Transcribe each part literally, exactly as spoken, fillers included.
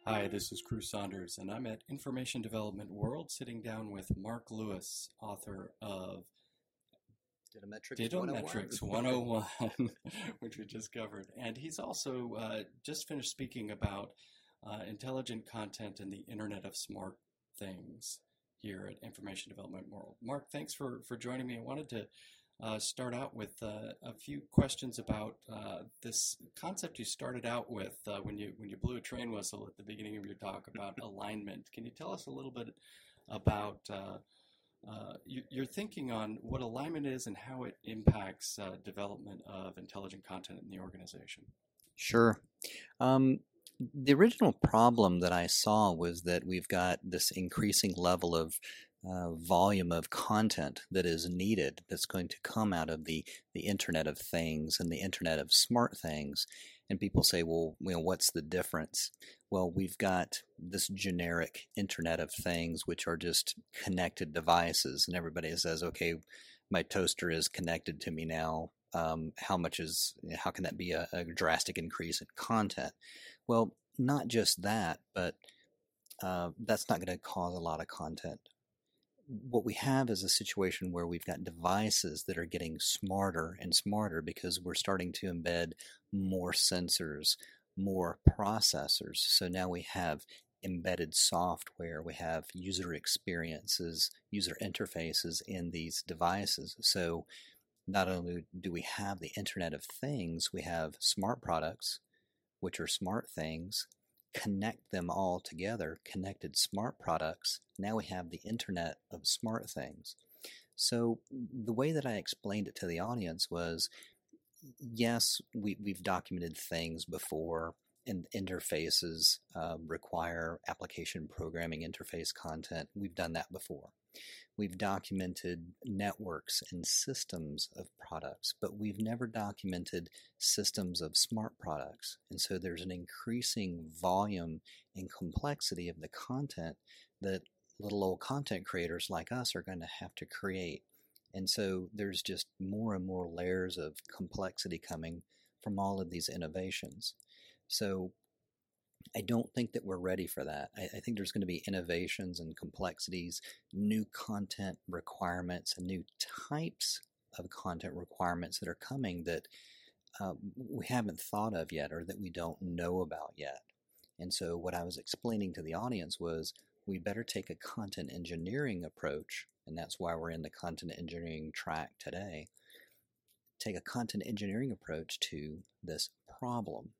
Hi, this is Crew Saunders, and I'm at Information Development World sitting down with Mark Lewis, author of Datametrics Datametrics one oh one, which we just covered. And he's also uh, just finished speaking about uh, intelligent content and the Internet of Smart Things here at Information Development World. Mark, thanks for, for joining me. I wanted to uh, start out with uh, a few questions about uh, this concept you started out with uh, when you when you blew a train whistle at the beginning of your talk about alignment. Can you tell us a little bit about uh, uh, you, your thinking on what alignment is and how it impacts uh, development of intelligent content in the organization? Sure. Um, the original problem that I saw was that we've got this increasing level of uh, volume of content that is needed that's going to come out of the, the Internet of Things and the Internet of Smart Things. And people say, well, you know, what's the difference? Well, we've got this generic Internet of Things, which are just connected devices. And everybody says, okay, my toaster is connected to me now. Um, how much is, how can that be a, a drastic increase in content? Well, not just that, but uh, that's not going to cause a lot of content. What we have is a situation where we've got devices that are getting smarter and smarter because we're starting to embed more sensors, more processors. So now we have embedded software, we have user experiences, user interfaces in these devices. So not only do we have the Internet of Things, we have smart products, which are smart things, connect them all together, connected smart products. Now we have the Internet of Smart Things. So the way that I explained it to the audience was, yes, we, we've documented things before, and interfaces uh, require application programming interface content. We've done that before. We've documented networks and systems of products, but we've never documented systems of smart products. And so there's an increasing volume and complexity of the content that little old content creators like us are going to have to create. And so there's just more and more layers of complexity coming from all of these innovations. So I don't think that we're ready for that. I, I think there's going to be innovations and complexities, new content requirements, and new types of content requirements that are coming that uh, we haven't thought of yet or that we don't know about yet. And so what I was explaining to the audience was we better take a content engineering approach, and that's why we're in the content engineering track today, take a content engineering approach to this problem.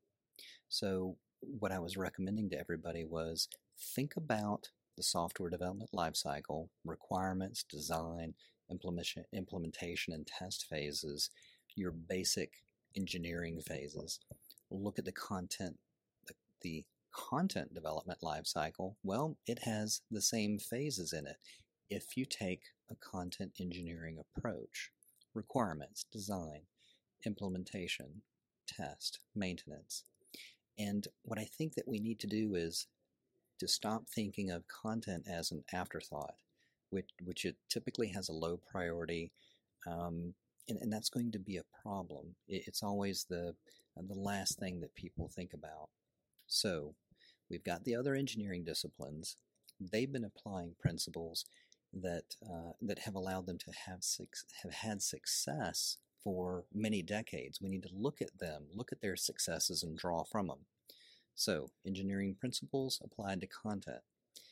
So what I was recommending to everybody was think about the software development lifecycle, requirements, design, implementation, implementation, and test phases, your basic engineering phases. Look at the content, the, the content development lifecycle. Well, it has the same phases in it. If you take a content engineering approach, requirements, design, implementation, test, maintenance. And what I think that we need to do is to stop thinking of content as an afterthought, which, which it typically has a low priority, um, and, and that's going to be a problem. It, it's always the, the last thing that people think about. So we've got the other engineering disciplines. They've been applying principles that, uh, that have allowed them to have, have had success for many decades. We need to look at them, look at their successes, and draw from them. So, engineering principles applied to content.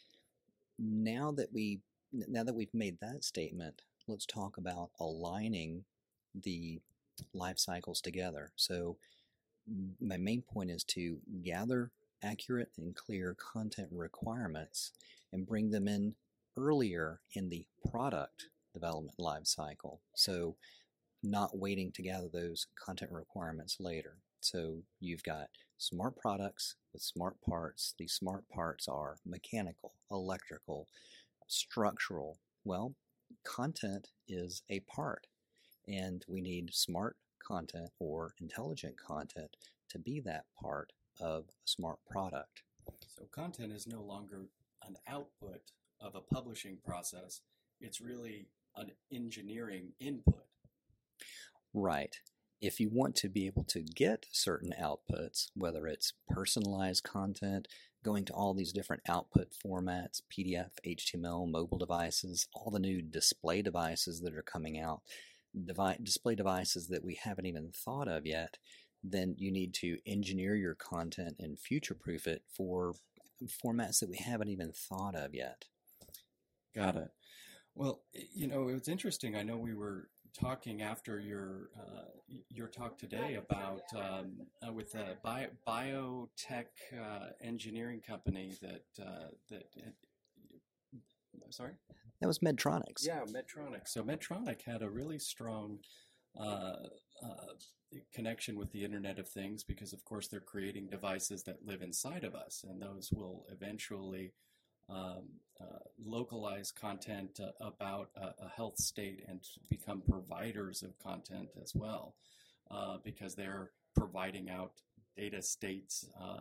Now that we, now that we've made that statement, let's talk about aligning the life cycles together. So, my main point is to gather accurate and clear content requirements and bring them in earlier in the product development life cycle. So, not waiting to gather those content requirements later. So you've got smart products with smart parts. These smart parts are mechanical, electrical, structural. Well, content is a part, and we need smart content or intelligent content to be that part of a smart product. So content is no longer an output of a publishing process. It's really an engineering input. Right. if you want to be able to get certain outputs, whether it's personalized content, going to all these different output formats, P D F, H T M L, mobile devices, all the new display devices that are coming out, devi- display devices that we haven't even thought of yet, then you need to engineer your content and future-proof it for formats that we haven't even thought of yet. Got it. Well, you know, it was interesting. I know we were talking after your uh, your talk today about um, uh, with a bio, biotech uh, engineering company that uh, that. Uh, sorry. That was Medtronic. Yeah, Medtronic. So Medtronic had a really strong uh, uh, connection with the Internet of Things because, of course, they're creating devices that live inside of us, and those will eventually um, uh, localize content uh, about a, a health state and become providers of content as well, uh, because they're providing out data states, um,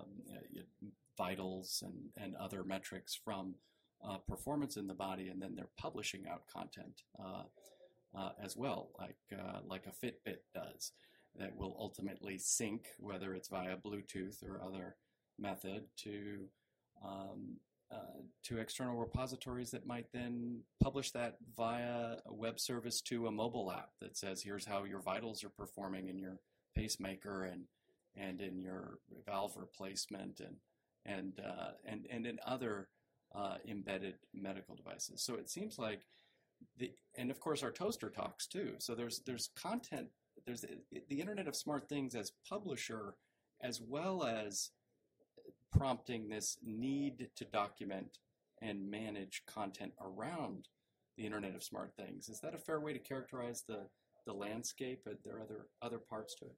vitals, and, and other metrics from uh, performance in the body, and then they're publishing out content uh, uh, as well, like uh, like a Fitbit does, that will ultimately sync, whether it's via Bluetooth or other method, to um, uh, to external repositories that might then publish that via a web service to a mobile app that says, here's how your vitals are performing in your pacemaker and and in your valve replacement and and uh, and and in other uh, embedded medical devices. So it seems like the and of course our toaster talks too. So there's there's content. There's the, the Internet of Smart Things as publisher, as well as prompting this need to document and manage content around the Internet of Smart Things. Is that a fair way to characterize the, the landscape? Are there other other parts to it?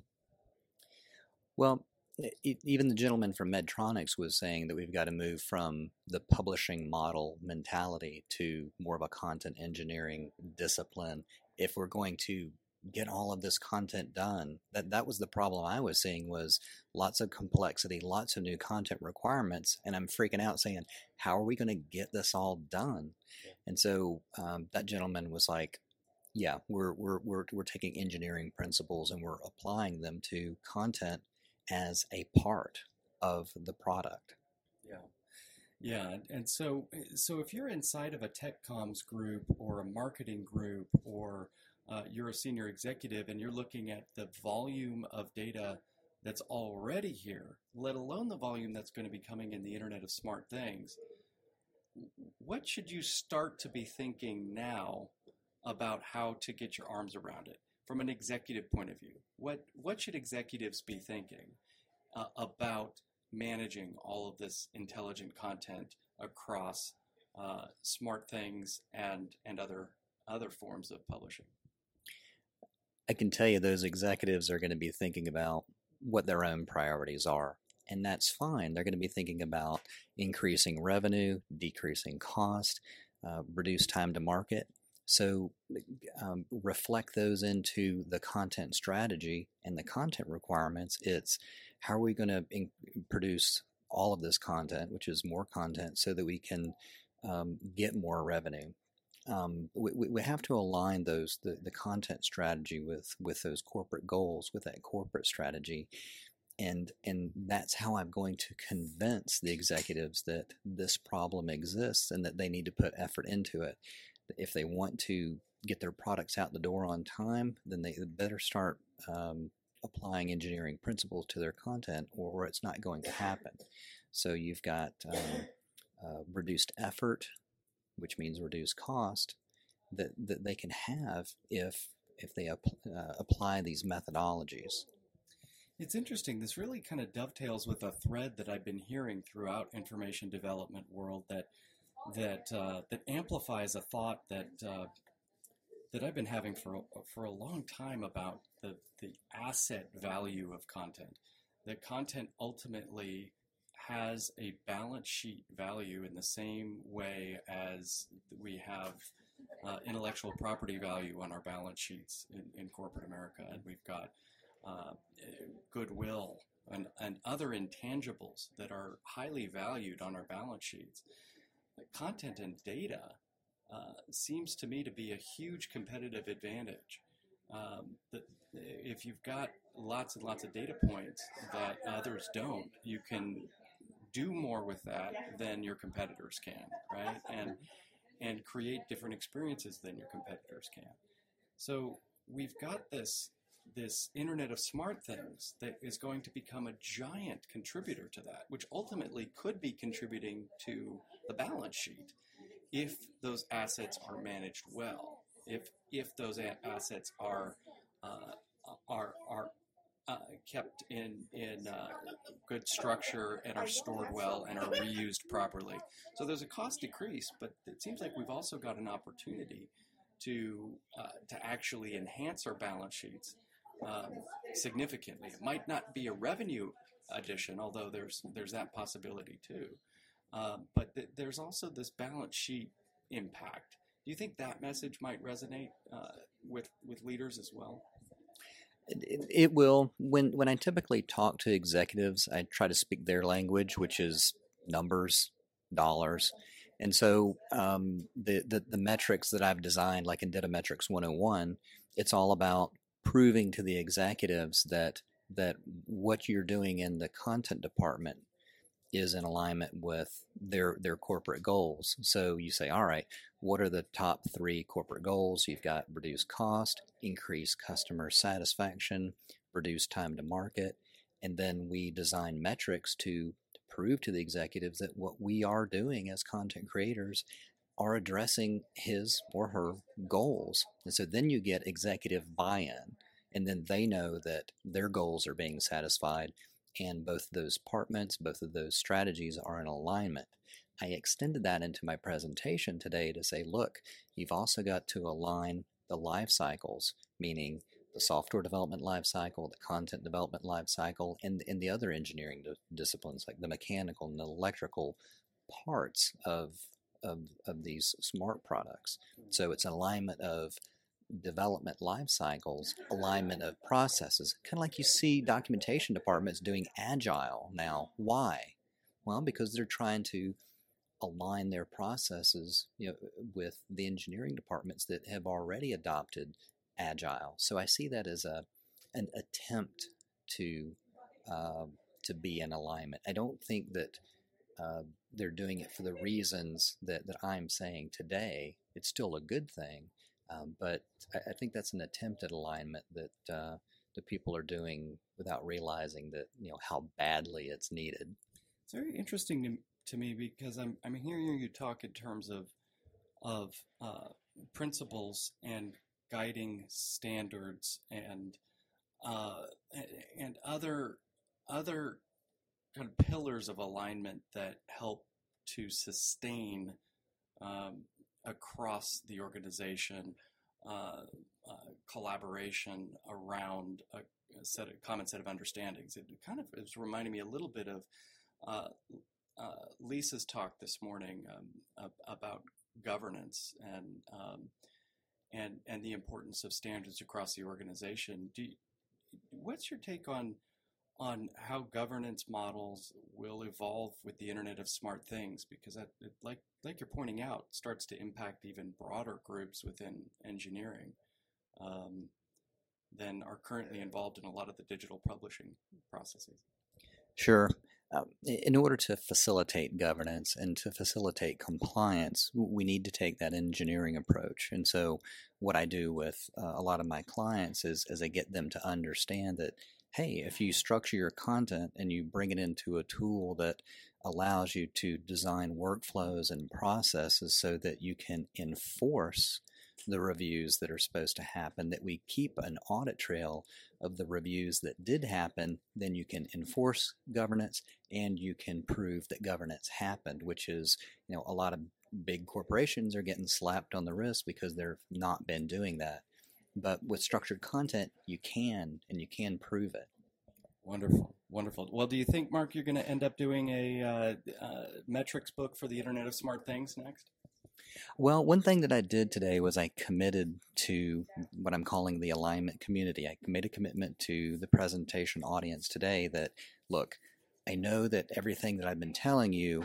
Well, it, even the gentleman from Medtronic was saying that we've got to move from the publishing model mentality to more of a content engineering discipline if we're going to get all of this content done. That that was the problem I was seeing, was lots of complexity, lots of new content requirements, and I'm freaking out saying, how are we going to get this all done? Yeah. And so um, that gentleman was like, yeah, we're, we're we're we're taking engineering principles and we're applying them to content as a part of the product. Yeah. Yeah, and so so if you're inside of a tech comms group or a marketing group, or uh, you're a senior executive and you're looking at the volume of data that's already here, let alone the volume that's going to be coming in the Internet of Smart Things, what should you start to be thinking now about how to get your arms around it from an executive point of view? What what should executives be thinking uh, about managing all of this intelligent content across uh, Smart Things and and other other forms of publishing? I can tell you those executives are going to be thinking about what their own priorities are, and that's fine. They're going to be thinking about increasing revenue, decreasing cost, uh, reduce time to market. So um, reflect those into the content strategy and the content requirements. It's how are we going to in- produce all of this content, which is more content, so that we can um, get more revenue. Um, we, we have to align those the, the content strategy with with those corporate goals, with that corporate strategy, and and that's how I'm going to convince the executives that this problem exists and that they need to put effort into it. If they want to get their products out the door on time, then they better start um, applying engineering principles to their content, or it's not going to happen. So you've got um, uh, reduced effort, which means reduced cost, that, that they can have if if they ap- uh, apply these methodologies. It's interesting. This really kind of dovetails with a thread that I've been hearing throughout information development world that that uh, that amplifies a thought that uh, that I've been having for for a long time about the the asset value of content. That content ultimately has a balance sheet value in the same way as we have uh, intellectual property value on our balance sheets in, in corporate America, and we've got uh, goodwill and, and other intangibles that are highly valued on our balance sheets. Content and data uh, seems to me to be a huge competitive advantage. Um, the, if you've got lots and lots of data points that others don't, you can do more with that than your competitors can, right? And and create different experiences than your competitors can. So we've got this this Internet of Smart Things that is going to become a giant contributor to that, which ultimately could be contributing to the balance sheet if those assets are managed well, if if those a- assets are uh, are are uh, kept in in uh, good structure and are stored well and are reused properly. So there's a cost decrease, but it seems like we've also got an opportunity to uh, to actually enhance our balance sheets um, significantly. It might not be a revenue addition, although there's there's that possibility too. Um, but th- there's also this balance sheet impact. Do you think that message might resonate uh, with with leaders as well? It, it will. When when I typically talk to executives, I try to speak their language, which is numbers, dollars. And so um, the, the the metrics that I've designed, like in Data Metrics one oh one, it's all about proving to the executives that that what you're doing in the content department is in alignment with their their corporate goals. So you say, all right, what are the top three corporate goals? You've got reduce cost, increase customer satisfaction, reduce time to market, and then we design metrics to prove to the executives that what we are doing as content creators are addressing his or her goals. And so then you get executive buy-in, and then they know that their goals are being satisfied, and both of those departments, both of those strategies are in alignment. I extended that into my presentation today to say, look, you've also got to align the life cycles, meaning the software development life cycle, the content development life cycle, and, and the other engineering disciplines like the mechanical and the electrical parts of, of, of these smart products. So it's an alignment of development life cycles, alignment of processes, kind of like you see documentation departments doing agile now. Why? Well, because they're trying to align their processes, you know, with the engineering departments that have already adopted agile. So I see that as a an attempt to uh, to be in alignment. I don't think that uh, they're doing it for the reasons that, that I'm saying today. It's still a good thing. Um, but I, I think that's an attempt at alignment that uh, the people are doing without realizing that, you know, how badly it's needed. It's very interesting to, to me because I'm I'm hearing you talk in terms of of uh, principles and guiding standards and uh, and other other kind of pillars of alignment that help to sustain um, across the organization uh, uh, collaboration around a, a set of common set of understandings. It kind of is reminding me a little bit of uh, uh, Lisa's talk this morning um, about governance and um, and and the importance of standards across the organization. Do you, what's your take on on how governance models will evolve with the Internet of Smart Things? Because that, it, like like you're pointing out, starts to impact even broader groups within engineering um, than are currently involved in a lot of the digital publishing processes. Sure. Um, in order to facilitate governance and to facilitate compliance, we need to take that engineering approach. And so what I do with uh, a lot of my clients is, is I get them to understand that, hey, if you structure your content and you bring it into a tool that allows you to design workflows and processes so that you can enforce the reviews that are supposed to happen, that we keep an audit trail of the reviews that did happen, then you can enforce governance and you can prove that governance happened, which is, you know, a lot of big corporations are getting slapped on the wrist because they've not been doing that. But with structured content, you can, and you can prove it. Wonderful, wonderful. Well, do you think, Mark, you're going to end up doing a uh, uh, metrics book for the Internet of Smart Things next? Well, one thing that I did today was I committed to what I'm calling the alignment community. I made a commitment to the presentation audience today that, look, I know that everything that I've been telling you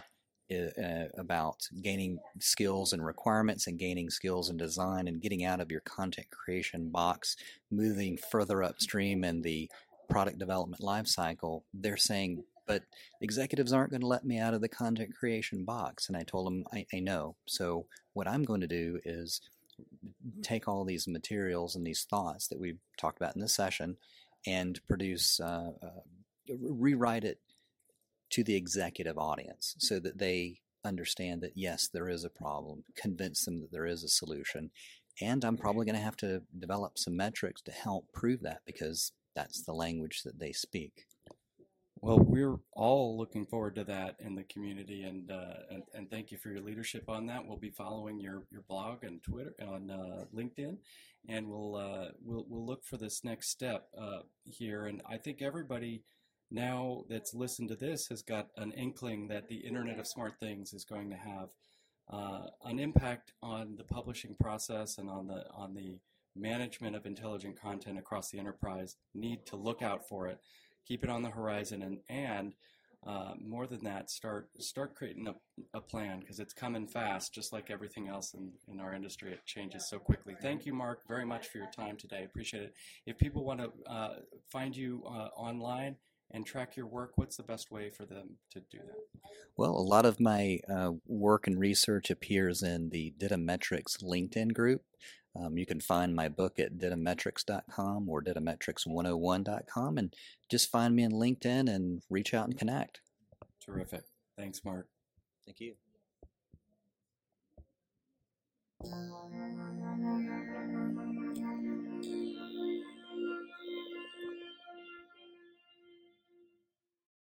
uh, about gaining skills and requirements and gaining skills in design and getting out of your content creation box, moving further upstream in the product development lifecycle, they're saying, but executives aren't going to let me out of the content creation box. And I told them, I, I know. So what I'm going to do is take all these materials and these thoughts that we've talked about in this session and produce, uh, uh, rewrite it to the executive audience so that they understand that, yes, there is a problem, convince them that there is a solution. And I'm probably going to have to develop some metrics to help prove that, because that's the language that they speak. Well, we're all looking forward to that in the community, and uh, and, and thank you for your leadership on that. We'll be following your, your blog and Twitter on uh, LinkedIn, and we'll uh, we'll we'll look for this next step uh, here. And I think everybody now that's listened to this has got an inkling that the Internet of Smart Things is going to have uh, an impact on the publishing process and on the on the management of intelligent content across the enterprise. Need to look out for it. Keep it on the horizon, and and uh, more than that, start start creating a, a plan, because it's coming fast, just like everything else in, in our industry. It changes so quickly. Thank you, Mark, very much for your time today. Appreciate it. If people want to uh, find you uh, online and track your work, what's the best way for them to do that? Well, a lot of my uh, work and research appears in the Datametrics LinkedIn group. Um, you can find my book at datametrics dot com or datametrics one oh one dot com, and just find me on LinkedIn and reach out and connect. Terrific. Thanks, Mark. Thank you.